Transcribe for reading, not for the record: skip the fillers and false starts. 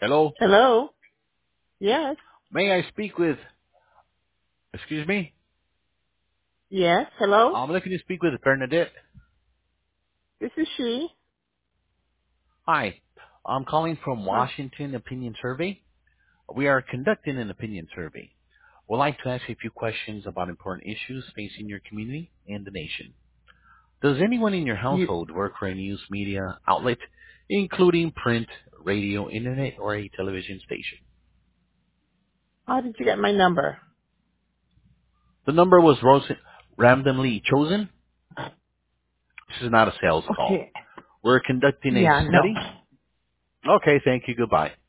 Hello? Hello? Yes. May I speak with, excuse me? Yes. Hello? I'm looking to speak with Bernadette. This is she. Hi. I'm calling from Huh. Washington Opinion Survey. We are conducting an opinion survey. We'd like to ask you a few questions about important issues facing your community and the nation. Does anyone in your You, household work for a news media outlet, including print, radio, internet, or a television station? how did you get my number? The number was randomly chosen. This is not a sales call. Okay. We're conducting a Yeah, no. study. Okay, thank you. Goodbye.